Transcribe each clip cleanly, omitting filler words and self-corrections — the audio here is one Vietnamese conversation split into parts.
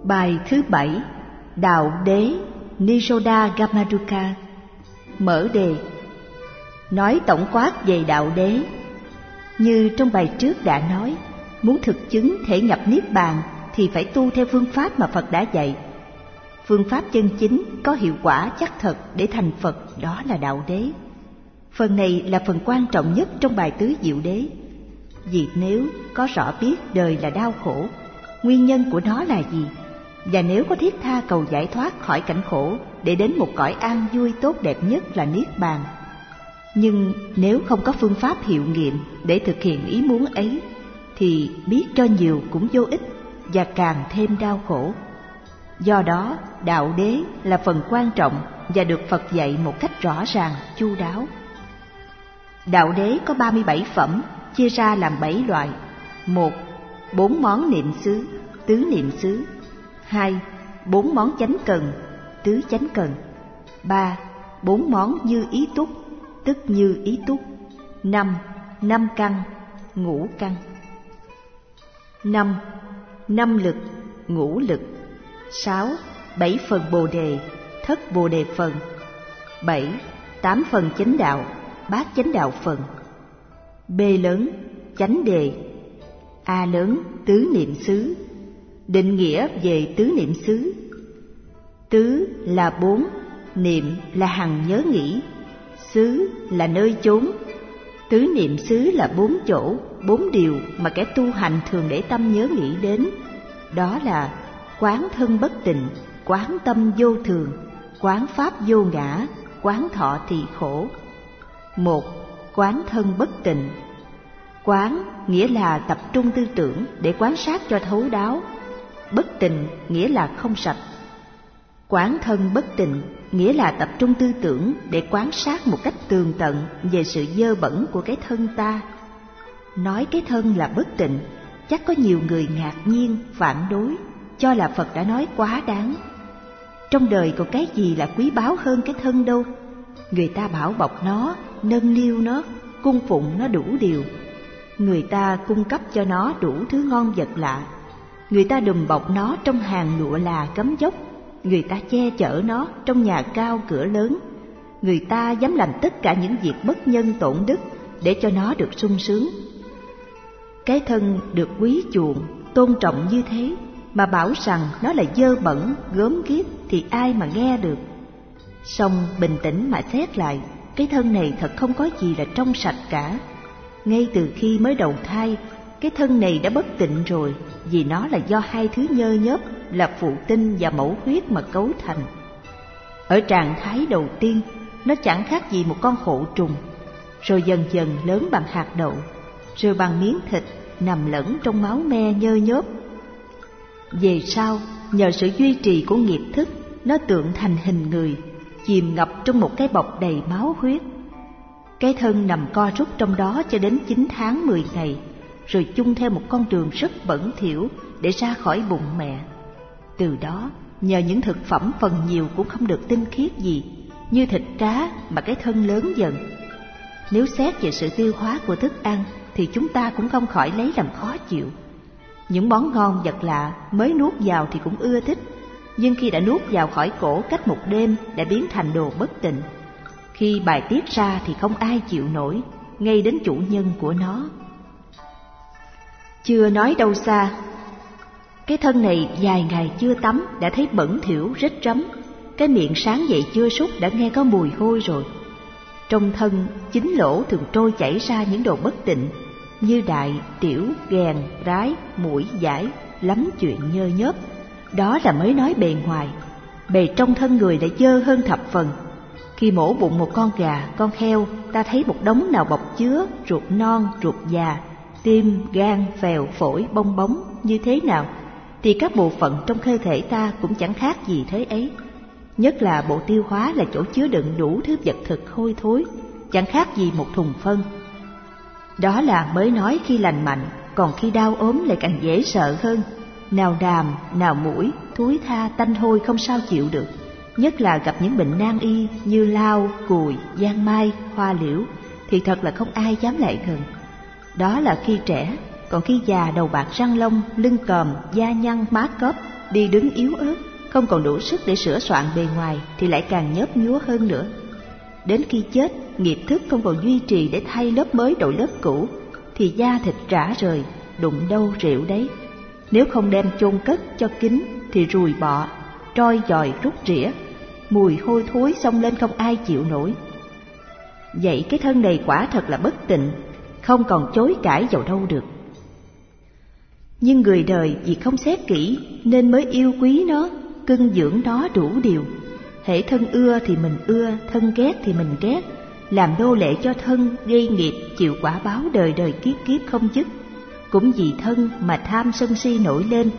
Bài thứ 7. Đạo Đế Nisodhagamadukha. Mở đề. Nói tổng quát về đạo đế. Như trong bài trước đã nói, muốn thực chứng thể nhập niết bàn thì phải tu theo phương pháp mà Phật đã dạy. Phương pháp chân chính có hiệu quả chắc thật để thành Phật, đó là đạo đế. Phần này là phần quan trọng nhất trong bài tứ diệu đế. Vì nếu có rõ biết đời là đau khổ, nguyên nhân của nó là gì, và nếu có thiết tha cầu giải thoát khỏi cảnh khổ để đến một cõi an vui tốt đẹp nhất là niết bàn, nhưng nếu không có phương pháp hiệu nghiệm để thực hiện ý muốn ấy, thì biết cho nhiều cũng vô ích và càng thêm đau khổ. Do đó, đạo đế là phần quan trọng và được Phật dạy một cách rõ ràng, chu đáo. Đạo đế có 37 phẩm, chia ra làm 7 loại. 1. 4 món niệm xứ, tứ niệm xứ. 2. 4 món chánh cần, tứ chánh cần. 3. 4 món như ý túc, tức như ý túc. 5. 5 căn, ngũ căn. 5. 5 lực, ngũ lực. 6. 7 phần bồ đề, thất bồ đề phần. 7. 8 phần chánh đạo, bát chánh đạo phần. B lớn, chánh đề. A lớn, tứ niệm xứ. Định nghĩa về tứ niệm xứ. Tứ là 4, niệm là hằng nhớ nghĩ, xứ là nơi chốn. Tứ niệm xứ là 4 chỗ, 4 điều mà kẻ tu hành thường để tâm nhớ nghĩ đến. Đó là quán thân bất tịnh, quán tâm vô thường, quán pháp vô ngã, quán thọ tỳ khổ. 1. Quán thân bất tịnh. Quán nghĩa là tập trung tư tưởng để quan sát cho thấu đáo. Bất tịnh nghĩa là không sạch. Quán thân bất tịnh nghĩa là tập trung tư tưởng để quan sát một cách tường tận về sự dơ bẩn của cái thân ta. Nói cái thân là bất tịnh, chắc có nhiều người ngạc nhiên, phản đối, cho là Phật đã nói quá đáng. Trong đời còn cái gì là quý báu hơn cái thân đâu. Người ta bảo bọc nó, nâng niu nó, cung phụng nó đủ điều. Người ta cung cấp cho nó đủ thứ ngon vật lạ. Người ta đùm bọc nó trong hàng lụa là cấm dốc. Người ta che chở nó trong nhà cao cửa lớn. Người ta dám làm tất cả những việc bất nhân tổn đức để cho nó được sung sướng. Cái thân được quý chuộng, tôn trọng như thế mà bảo rằng nó là dơ bẩn, gớm ghiếc thì ai mà nghe được. Song bình tĩnh mà xét lại, cái thân này thật không có gì là trong sạch cả. Ngay từ khi mới đầu thai, cái thân này đã bất tịnh rồi, vì nó là do hai thứ nhơ nhớp là phụ tinh và mẫu huyết mà cấu thành. Ở trạng thái đầu tiên, nó chẳng khác gì một con hổ trùng, rồi dần dần lớn bằng hạt đậu, rồi bằng miếng thịt nằm lẫn trong máu me nhơ nhớp. Về sau, nhờ sự duy trì của nghiệp thức, nó tượng thành hình người, chìm ngập trong một cái bọc đầy máu huyết. Cái thân nằm co rút trong đó cho đến 9 tháng 10 ngày, rồi chung theo một con đường rất bẩn thỉu để ra khỏi bụng mẹ. Từ đó, nhờ những thực phẩm phần nhiều cũng không được tinh khiết gì, như thịt cá mà cái thân lớn dần. Nếu xét về sự tiêu hóa của thức ăn thì chúng ta cũng không khỏi lấy làm khó chịu. Những món ngon vật lạ mới nuốt vào thì cũng ưa thích, nhưng khi đã nuốt vào khỏi cổ cách một đêm đã biến thành đồ bất tịnh. Khi bài tiết ra thì không ai chịu nổi, ngay đến chủ nhân của nó. Chưa nói đâu xa, cái thân này vài ngày chưa tắm đã thấy bẩn thỉu rít rắm. Cái miệng sáng dậy chưa súc đã nghe có mùi hôi rồi. Trong thân 9 lỗ thường trôi chảy ra những đồ bất tịnh như đại, tiểu, ghèn, rái, mũi, dãi, lắm chuyện nhơ nhớp. Đó là mới nói bề ngoài. Bề trong thân người lại dơ hơn thập phần. Khi mổ bụng một con gà, con heo, ta thấy một đống nào bọc chứa ruột non, ruột già, tim, gan, phèo, phổi, bong bóng như thế nào, thì các bộ phận trong cơ thể ta cũng chẳng khác gì thế ấy. Nhất là bộ tiêu hóa là chỗ chứa đựng đủ thứ vật thực hôi thối, chẳng khác gì một thùng phân. Đó là mới nói khi lành mạnh, còn khi đau ốm lại càng dễ sợ hơn. Nào đàm, nào mũi, thúi tha, tanh hôi không sao chịu được. Nhất là gặp những bệnh nan y như lao, cùi, giang mai, hoa liễu thì thật là không ai dám lại gần. Đó là khi trẻ, còn khi già đầu bạc răng long, lưng còm, da nhăn, má cóp đi đứng yếu ớt, không còn đủ sức để sửa soạn bề ngoài thì lại càng nhớp nhúa hơn nữa. Đến khi chết, nghiệp thức không còn duy trì để thay lớp mới đổi lớp cũ, thì da thịt rã rời, đụng đâu rệu đấy. Nếu không đem chôn cất cho kín thì ruồi bọ, troi dòi rút rỉa, mùi hôi thối xông lên không ai chịu nổi. Vậy cái thân này quả thật là bất tịnh, không còn chối cãi vào đâu được. Nhưng người đời vì không xét kỹ nên mới yêu quý nó, cưng dưỡng nó đủ điều. Hễ thân ưa thì mình ưa, thân ghét thì mình ghét, làm nô lệ cho thân, gây nghiệp, chịu quả báo đời đời kiếp kiếp không dứt. Cũng vì thân mà tham sân si nổi lên,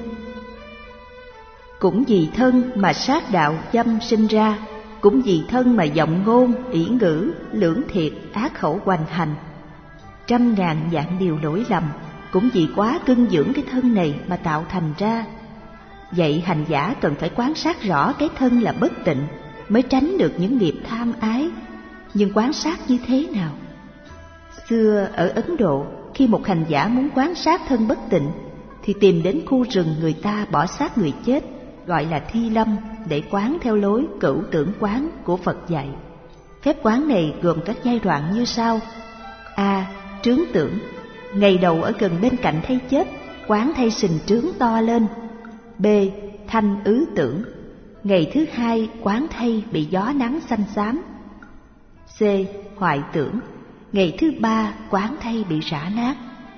cũng vì thân mà sát đạo dâm sinh ra, cũng vì thân mà vọng ngôn, ỷ ngữ, lưỡng thiệt, ác khẩu hoành hành. Trăm ngàn vạn điều lỗi lầm, cũng vì quá cưng dưỡng cái thân này mà tạo thành ra. Vậy hành giả cần phải quan sát rõ cái thân là bất tịnh, mới tránh được những nghiệp tham ái. Nhưng quan sát như thế nào? Xưa ở Ấn Độ, khi một hành giả muốn quan sát thân bất tịnh thì tìm đến khu rừng người ta bỏ xác người chết, gọi là thi lâm, để quán theo lối cửu tưởng quán của Phật dạy. Phép quán này gồm các giai đoạn như sau: A. Trướng tưởng. Ngày đầu ở gần bên cạnh thây chết, quán thây sình trướng to lên. B. Thanh ứ tưởng. Ngày thứ hai, quán thây bị gió nắng xanh xám. C. Hoại tưởng. Ngày thứ ba, quán thây bị rã nát.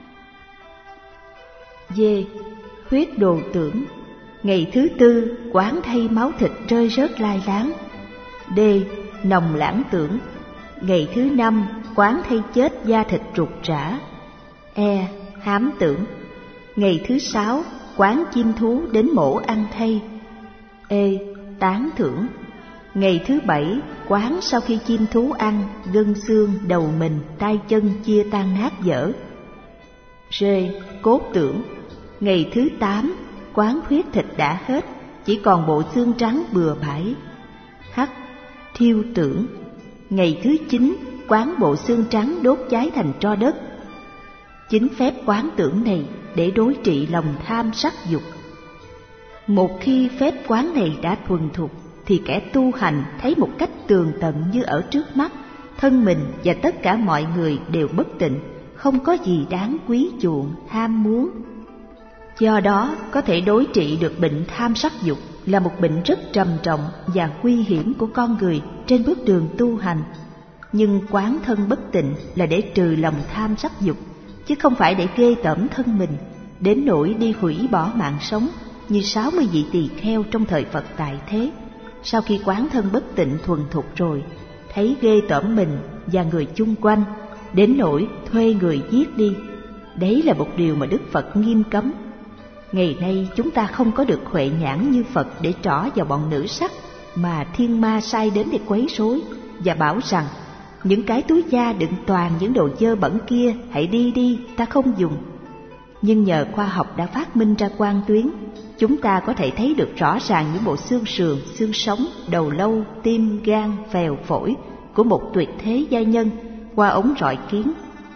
D. Huyết đồ tưởng. Ngày thứ tư, quán thây máu thịt rơi rớt lai láng. D. Nồng lãng tưởng. Ngày thứ năm, quán thây chết da thịt rục rã. E. Hám tưởng. Ngày thứ sáu, quán chim thú đến mổ ăn thây. E. Tán tưởng. Ngày thứ bảy, quán sau khi chim thú ăn, gân xương, đầu mình, tay chân chia tan nát dở. R. Cốt tưởng. Ngày thứ 8, quán huyết thịt đã hết, chỉ còn bộ xương trắng bừa bãi. H. Thiêu tưởng. Ngày thứ 9, quán bộ xương trắng đốt cháy thành tro đất. 9 phép quán tưởng này để đối trị lòng tham sắc dục. Một khi phép quán này đã thuần thục thì kẻ tu hành thấy một cách tường tận như ở trước mắt, thân mình và tất cả mọi người đều bất tịnh, không có gì đáng quý chuộng, ham muốn. Do đó, có thể đối trị được bệnh tham sắc dục là một bệnh rất trầm trọng và nguy hiểm của con người trên bước đường tu hành. Nhưng quán thân bất tịnh là để trừ lòng tham sắc dục, chứ không phải để ghê tởm thân mình, đến nỗi đi hủy bỏ mạng sống như 60 vị tỳ kheo trong thời Phật tại thế. Sau khi quán thân bất tịnh thuần thục rồi, thấy ghê tởm mình và người chung quanh, đến nỗi thuê người giết đi. Đấy là một điều mà Đức Phật nghiêm cấm. Ngày nay chúng ta không có được huệ nhãn như Phật để trỏ vào bọn nữ sắc mà thiên ma sai đến để quấy rối và bảo rằng những cái túi da đựng toàn những đồ dơ bẩn kia hãy đi đi, ta không dùng. Nhưng nhờ khoa học đã phát minh ra quang tuyến, chúng ta có thể thấy được rõ ràng những bộ xương sườn, xương sống, đầu lâu, tim, gan, phèo, phổi của một tuyệt thế giai nhân qua ống rọi kiến.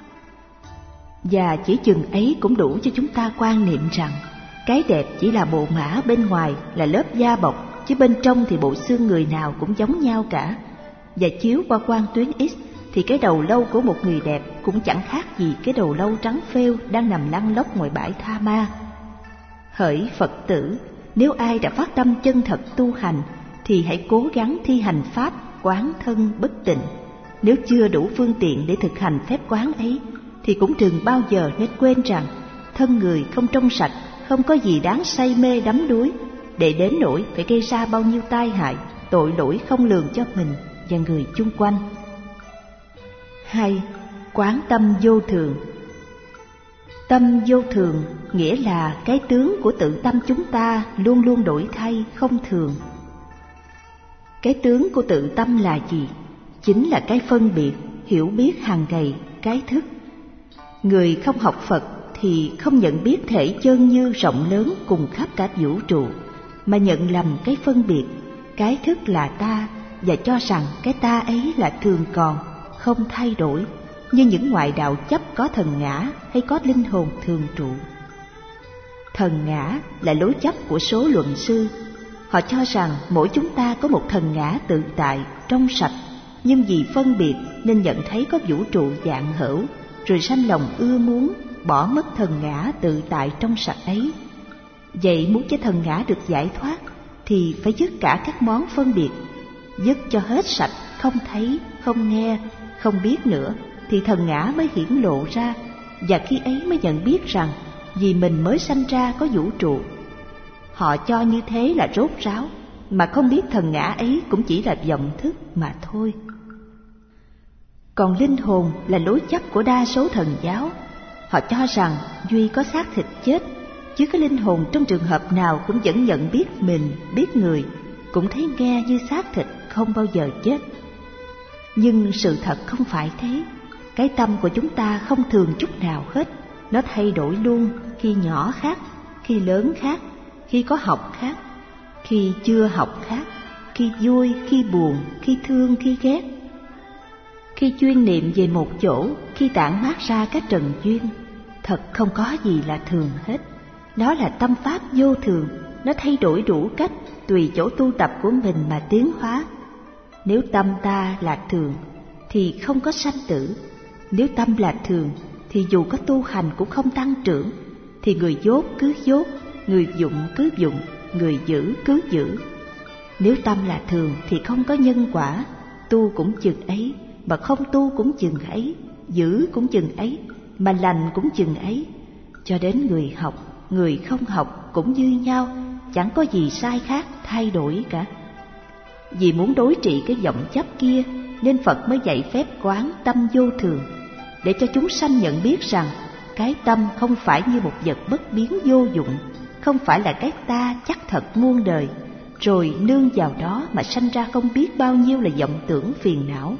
Và chỉ chừng ấy cũng đủ cho chúng ta quan niệm rằng cái đẹp chỉ là bộ mã bên ngoài, là lớp da bọc, chứ bên trong thì bộ xương người nào cũng giống nhau cả. Và chiếu qua quang tuyến X thì cái đầu lâu của một người đẹp cũng chẳng khác gì cái đầu lâu trắng phêu đang nằm lăn lóc ngoài bãi tha ma. Hỡi Phật tử, nếu ai đã phát tâm chân thật tu hành thì hãy cố gắng thi hành pháp quán thân bất tịnh. Nếu chưa đủ phương tiện để thực hành phép quán ấy thì cũng đừng bao giờ nên quên rằng thân người không trong sạch, không có gì đáng say mê đắm đuối để đến nỗi phải gây ra bao nhiêu tai hại, tội lỗi không lường cho mình và người chung quanh. 2. Quán tâm vô thường. Tâm vô thường nghĩa là cái tướng của tự tâm chúng ta luôn luôn đổi thay, không thường. Cái tướng của tự tâm là gì? Chính là cái phân biệt, hiểu biết hàng ngày, cái thức. Người không học Phật thì không nhận biết thể chân như rộng lớn cùng khắp cả vũ trụ, mà nhận lầm cái phân biệt, cái thức là ta, và cho rằng cái ta ấy là thường còn, không thay đổi, như những ngoại đạo chấp có thần ngã hay có linh hồn thường trụ. Thần ngã là lối chấp của số luận sư. Họ cho rằng mỗi chúng ta có một thần ngã tự tại, trong sạch, nhưng vì phân biệt nên nhận thấy có vũ trụ vạn hữu, rồi sanh lòng ưa muốn bỏ mất thần ngã tự tại trong sạch ấy. Vậy muốn cho thần ngã được giải thoát thì phải dứt cả các món phân biệt, dứt cho hết sạch, không thấy, không nghe, không biết nữa, thì thần ngã mới hiển lộ ra, và khi ấy mới nhận biết rằng vì mình mới sanh ra có vũ trụ. Họ cho như thế là rốt ráo, mà không biết thần ngã ấy cũng chỉ là vọng thức mà thôi. Còn linh hồn là lối chấp của đa số thần giáo. Họ cho rằng duy có xác thịt chết, chứ cái linh hồn trong trường hợp nào cũng vẫn nhận biết mình, biết người, cũng thấy nghe như xác thịt, không bao giờ chết. Nhưng sự thật không phải thế. Cái tâm của chúng ta không thường chút nào hết. Nó thay đổi luôn, khi nhỏ khác, khi lớn khác, khi có học khác, khi chưa học khác, khi vui, khi buồn, khi thương, khi ghét. Khi chuyên niệm về một chỗ, khi tản mát ra các trần duyên, thật không có gì là thường hết. Nó là tâm pháp vô thường, nó thay đổi đủ cách, tùy chỗ tu tập của mình mà tiến hóa. Nếu tâm ta là thường, thì không có sanh tử. Nếu tâm là thường, thì dù có tu hành cũng không tăng trưởng. Thì người dốt cứ dốt, người dụng cứ dụng, người giữ cứ giữ. Nếu tâm là thường thì không có nhân quả, tu cũng chừng ấy, mà không tu cũng chừng ấy, giữ cũng chừng ấy, mà lành cũng chừng ấy. Cho đến người học, người không học cũng như nhau, chẳng có gì sai khác, thay đổi cả. Vì muốn đối trị cái vọng chấp kia, nên Phật mới dạy phép quán tâm vô thường, để cho chúng sanh nhận biết rằng cái tâm không phải như một vật bất biến vô dụng, không phải là cái ta chắc thật muôn đời, rồi nương vào đó mà sanh ra không biết bao nhiêu là vọng tưởng phiền não.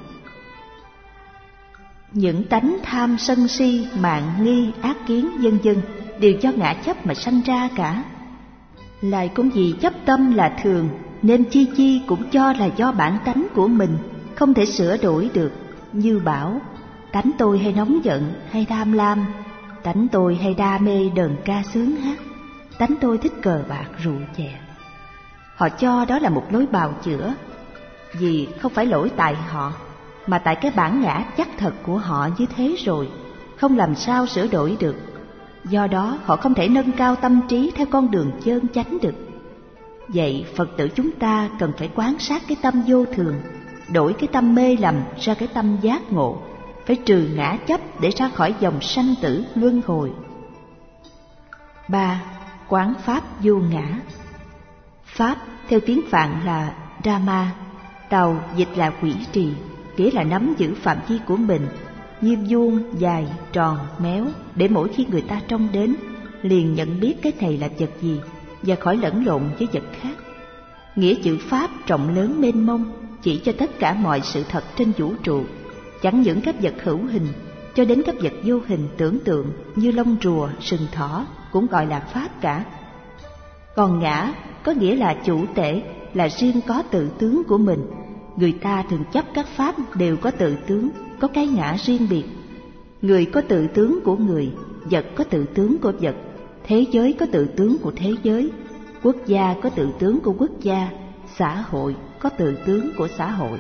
Những tánh tham sân si, mạn nghi, ác kiến vân vân đều do ngã chấp mà sanh ra cả. Lại cũng vì chấp tâm là thường, nên chi chi cũng cho là do bản tánh của mình, không thể sửa đổi được. Như bảo, tánh tôi hay nóng giận, hay tham lam, tánh tôi hay đam mê đờn ca sướng hát, tánh tôi thích cờ bạc rượu chè. Họ cho đó là một lối bào chữa, vì không phải lỗi tại họ, mà tại cái bản ngã chắc thật của họ như thế rồi, không làm sao sửa đổi được. Do đó họ không thể nâng cao tâm trí theo con đường chân chánh được. Vậy Phật tử chúng ta cần phải quan sát cái tâm vô thường, đổi cái tâm mê lầm ra cái tâm giác ngộ, phải trừ ngã chấp để ra khỏi dòng sanh tử luân hồi. 3. Quán pháp vô ngã. Pháp theo tiếng Phạn là Dhamma, Tàu dịch là quỷ trì, nghĩa là nắm giữ phạm vi của mình, như vuông, dài, tròn, méo, để mỗi khi người ta trông đến liền nhận biết cái này là vật gì và khỏi lẫn lộn với vật khác. Nghĩa chữ Pháp rộng lớn mênh mông, chỉ cho tất cả mọi sự thật trên vũ trụ, chẳng những các vật hữu hình, cho đến các vật vô hình tưởng tượng như lông rùa, sừng thỏ cũng gọi là Pháp cả. Còn ngã có nghĩa là chủ tể, là riêng có tự tướng của mình. Người ta thường chấp các pháp đều có tự tướng, có cái ngã riêng biệt. Người có tự tướng của người, vật có tự tướng của vật, thế giới có tự tướng của thế giới, quốc gia có tự tướng của quốc gia, xã hội có tự tướng của xã hội.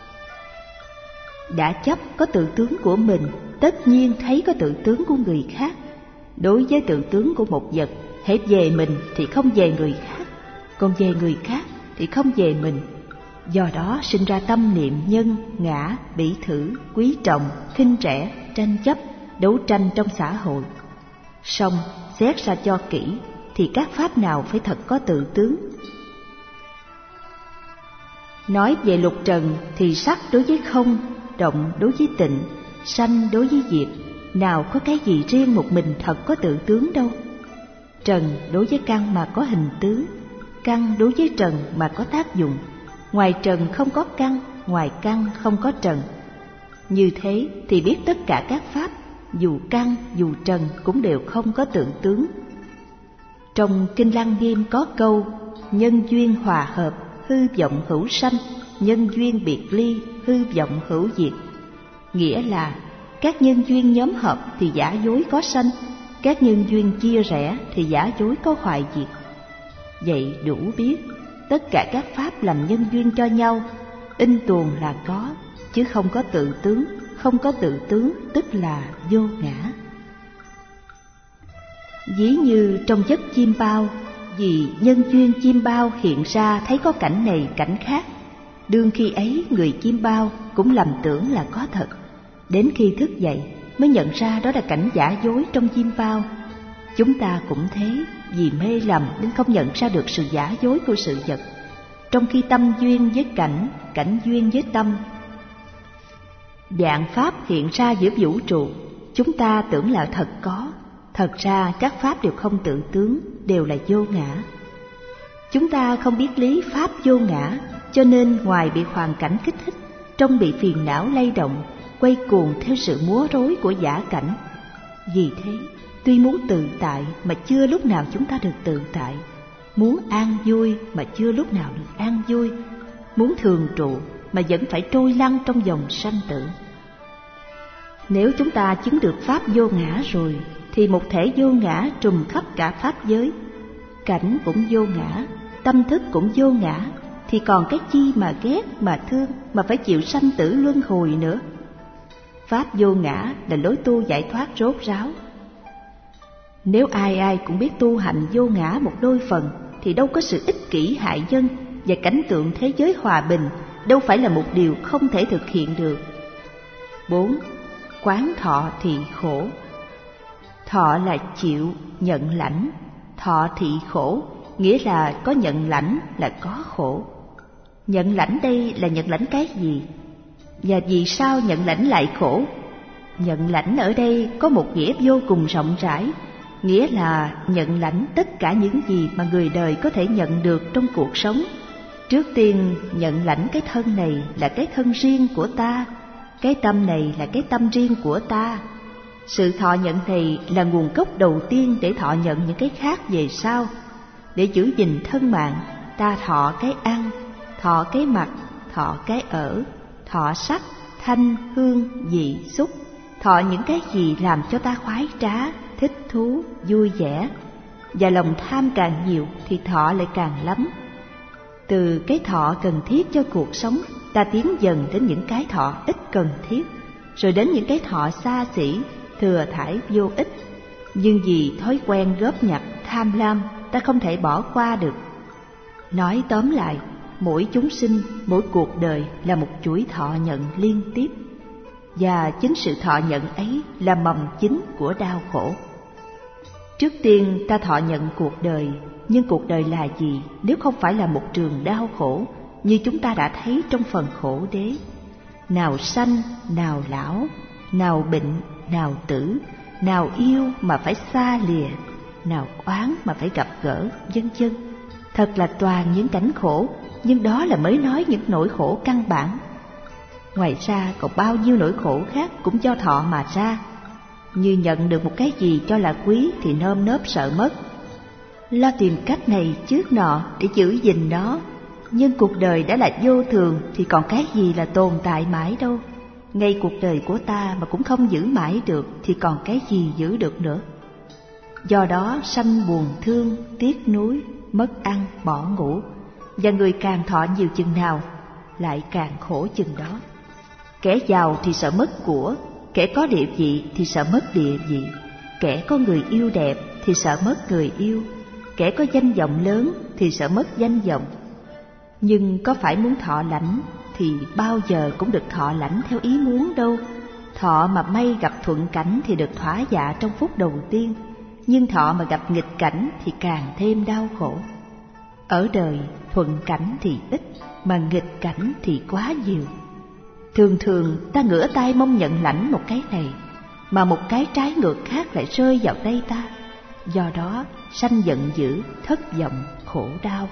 Đã chấp có tự tướng của mình, tất nhiên thấy có tự tướng của người khác. Đối với tự tướng của một vật, hễ về mình thì không về người khác, còn về người khác thì không về mình. Do đó sinh ra tâm niệm nhân, ngã, bỉ thử, quý trọng, khinh rẻ, tranh chấp, đấu tranh trong xã hội. Song xét ra cho kỹ thì các pháp nào phải thật có tự tướng. Nói về lục trần thì sắc đối với không, động đối với tịnh, sanh đối với diệt, nào có cái gì riêng một mình thật có tự tướng đâu. Trần đối với căn mà có hình tướng, căn đối với trần mà có tác dụng. Ngoài trần không có căn, ngoài căn không có trần. Như thế thì biết tất cả các pháp, dù căn dù trần cũng đều không có tự tướng. Trong Kinh Lăng Nghiêm có câu: nhân duyên hòa hợp, hư vọng hữu sanh, nhân duyên biệt ly, hư vọng hữu diệt. Nghĩa là các nhân duyên nhóm hợp thì giả dối có sanh, các nhân duyên chia rẽ thì giả dối có hoại diệt. Vậy đủ biết, tất cả các pháp làm nhân duyên cho nhau, in tuồng là có, chứ không có tự tướng. Không có tự tướng tức là vô ngã. Ví như trong giấc chiêm bao, vì nhân duyên chiêm bao hiện ra thấy có cảnh này cảnh khác, đương khi ấy người chiêm bao cũng lầm tưởng là có thật. Đến khi thức dậy mới nhận ra đó là cảnh giả dối trong chiêm bao. Chúng ta cũng thế, vì mê lầm nên không nhận ra được sự giả dối của sự vật, trong khi tâm duyên với cảnh, cảnh duyên với tâm. Vạn pháp hiện ra giữa vũ trụ, chúng ta tưởng là thật có, thật ra các pháp đều không tự tướng, đều là vô ngã. Chúng ta không biết lý pháp vô ngã, cho nên ngoài bị hoàn cảnh kích thích, trong bị phiền não lay động, quay cuồng theo sự múa rối của giả cảnh. Vì thế, tuy muốn tự tại mà chưa lúc nào chúng ta được tự tại, muốn an vui mà chưa lúc nào được an vui, muốn thường trụ mà vẫn phải trôi lăn trong dòng sanh tử. Nếu chúng ta chứng được pháp vô ngã rồi, thì một thể vô ngã trùm khắp cả pháp giới. Cảnh cũng vô ngã, tâm thức cũng vô ngã, thì còn cái chi mà ghét, mà thương, mà phải chịu sanh tử luân hồi nữa. Pháp vô ngã là lối tu giải thoát rốt ráo. Nếu ai ai cũng biết tu hành vô ngã một đôi phần, thì đâu có sự ích kỷ hại dân, và cảnh tượng thế giới hòa bình đâu phải là một điều không thể thực hiện được. 4. Quán thọ thị khổ. Thọ là chịu, nhận lãnh. Thọ thị khổ nghĩa là có nhận lãnh là có khổ. Nhận lãnh đây là nhận lãnh cái gì? Và vì sao nhận lãnh lại khổ? Nhận lãnh ở đây có một nghĩa vô cùng rộng rãi, nghĩa là nhận lãnh tất cả những gì mà người đời có thể nhận được trong cuộc sống. Trước tiên nhận lãnh cái thân này là cái thân riêng của ta, cái tâm này là cái tâm riêng của ta. Sự thọ nhận này là nguồn gốc đầu tiên để thọ nhận những cái khác về sau. Để giữ gìn thân mạng, ta thọ cái ăn, thọ cái mặc, thọ cái ở, thọ sắc, thanh, hương, vị, xúc. Thọ những cái gì làm cho ta khoái trá, thích thú, vui vẻ. Và lòng tham càng nhiều thì thọ lại càng lắm. Từ cái thọ cần thiết cho cuộc sống, ta tiến dần đến những cái thọ ít cần thiết, rồi đến những cái thọ xa xỉ, thừa thải vô ích. Nhưng vì thói quen góp nhặt, tham lam, ta không thể bỏ qua được. Nói tóm lại, mỗi chúng sinh, mỗi cuộc đời là một chuỗi thọ nhận liên tiếp. Và chính sự thọ nhận ấy là mầm chính của đau khổ. Trước tiên ta thọ nhận cuộc đời, nhưng cuộc đời là gì nếu không phải là một trường đau khổ, như chúng ta đã thấy trong phần khổ đế. Nào sanh, nào lão, nào bệnh, nào tử, nào yêu mà phải xa lìa, nào oán mà phải gặp gỡ, vân vân. Thật là toàn những cảnh khổ, nhưng đó là mới nói những nỗi khổ căn bản. Ngoài ra còn bao nhiêu nỗi khổ khác cũng do thọ mà ra. Như nhận được một cái gì cho là quý thì nơm nớp sợ mất, lo tìm cách này trước nọ để giữ gìn nó. Nhưng cuộc đời đã là vô thường thì còn cái gì là tồn tại mãi đâu. Ngay cuộc đời của ta mà cũng không giữ mãi được thì còn cái gì giữ được nữa. Do đó sanh buồn thương, tiếc nuối, mất ăn, bỏ ngủ. Và người càng thọ nhiều chừng nào lại càng khổ chừng đó. Kẻ giàu thì sợ mất của, kẻ có địa vị thì sợ mất địa vị, kẻ có người yêu đẹp thì sợ mất người yêu, kẻ có danh vọng lớn thì sợ mất danh vọng. Nhưng có phải muốn thọ lãnh thì bao giờ cũng được thọ lãnh theo ý muốn đâu. Thọ mà may gặp thuận cảnh thì được thỏa dạ trong phút đầu tiên, nhưng thọ mà gặp nghịch cảnh thì càng thêm đau khổ. Ở đời thuận cảnh thì ít, mà nghịch cảnh thì quá nhiều. Thường thường ta ngửa tay mong nhận lãnh một cái này, mà một cái trái ngược khác lại rơi vào tay ta. Do đó sanh giận dữ, thất vọng, khổ đau.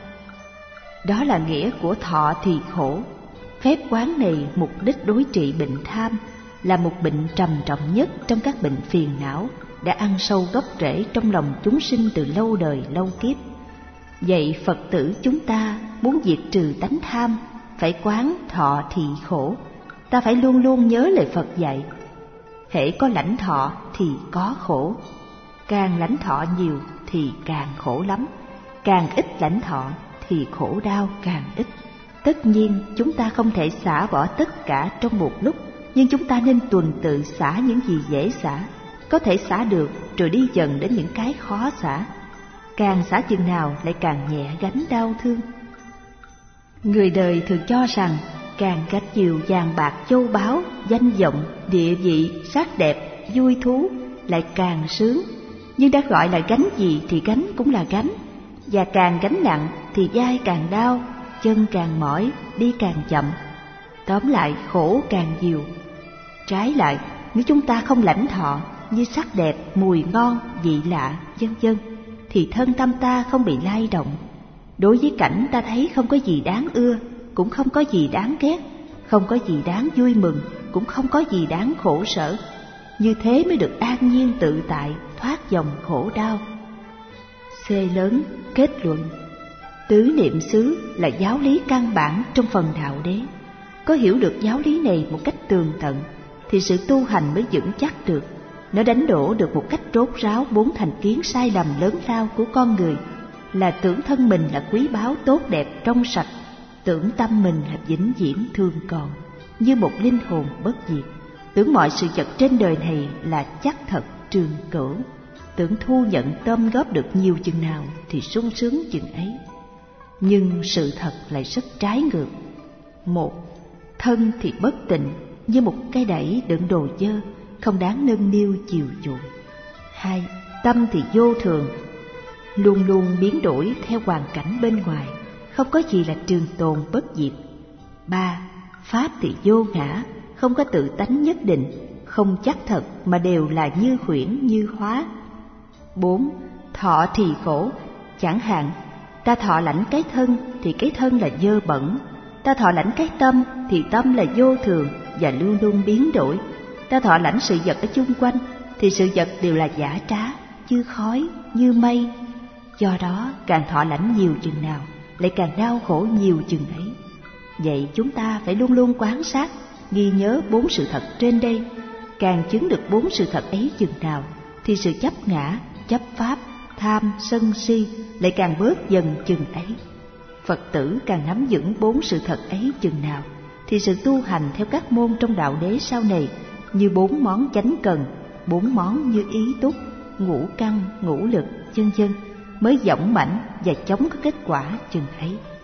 Đó là nghĩa của thọ thì khổ. Phép quán này mục đích đối trị bệnh tham, là một bệnh trầm trọng nhất trong các bệnh phiền não, đã ăn sâu gốc rễ trong lòng chúng sinh từ lâu đời lâu kiếp. Vậy Phật tử chúng ta muốn diệt trừ tánh tham, phải quán thọ thị khổ. Ta phải luôn luôn nhớ lời Phật dạy, hễ có lãnh thọ thì có khổ. Càng lãnh thọ nhiều thì càng khổ lắm, càng ít lãnh thọ thì khổ đau càng ít. Tất nhiên chúng ta không thể xả bỏ tất cả trong một lúc, nhưng chúng ta nên tuần tự xả những gì dễ xả, có thể xả được, rồi đi dần đến những cái khó xả. Càng xả chừng nào lại càng nhẹ gánh đau thương. Người đời thường cho rằng càng gánh nhiều vàng bạc châu báu, danh vọng, địa vị, sắc đẹp, vui thú lại càng sướng. Nhưng đã gọi là gánh gì thì gánh cũng là gánh, và càng gánh nặng thì vai càng đau, chân càng mỏi, đi càng chậm. Tóm lại khổ càng nhiều. Trái lại, nếu chúng ta không lãnh thọ như sắc đẹp, mùi ngon, vị lạ, vân vân, thì thân tâm ta không bị lay động. Đối với cảnh ta thấy không có gì đáng ưa, cũng không có gì đáng ghét, không có gì đáng vui mừng, cũng không có gì đáng khổ sở. Như thế mới được an nhiên tự tại, thoát dòng khổ đau. C lớn kết luận: tứ niệm xứ là giáo lý căn bản trong phần đạo đế. Có hiểu được giáo lý này một cách tường tận thì sự tu hành mới vững chắc được. Nó đánh đổ được một cách rốt ráo 4 thành kiến sai lầm lớn lao của con người, là tưởng thân mình là quý báu tốt đẹp trong sạch, tưởng tâm mình là vĩnh viễn thường còn, như một linh hồn bất diệt, tưởng mọi sự vật trên đời này là chắc thật trường cửu, tưởng thu nhận tôm góp được nhiều chừng nào thì sung sướng chừng ấy. Nhưng sự thật lại rất trái ngược. Một, thân thì bất tịnh như một cái đẩy đựng đồ dơ, không đáng nâng niu chiều chuộng. Hai, tâm thì vô thường, luôn luôn biến đổi theo hoàn cảnh bên ngoài, không có gì là trường tồn bất diệt. Ba, pháp thì vô ngã, không có tự tánh nhất định, không chắc thật mà đều là như huyễn như hóa. 4. Thọ thì khổ, chẳng hạn ta thọ lãnh cái thân thì cái thân là dơ bẩn, ta thọ lãnh cái tâm thì tâm là vô thường và luôn luôn biến đổi, ta thọ lãnh sự vật ở chung quanh thì sự vật đều là giả trá, như khói, như mây. Do đó càng thọ lãnh nhiều chừng nào lại càng đau khổ nhiều chừng ấy. Vậy chúng ta phải luôn luôn quan sát, ghi nhớ 4 sự thật trên đây. Càng chứng được 4 sự thật ấy chừng nào thì sự chấp ngã, chấp pháp, tham, sân si lại càng bớt dần chừng ấy. Phật tử càng nắm vững 4 sự thật ấy chừng nào thì sự tu hành theo các môn trong đạo đế sau này như 4 món chánh cần, 4 món như ý túc, ngũ căn, ngũ lực, vân vân mới dõng mãnh và chóng có kết quả chừng ấy.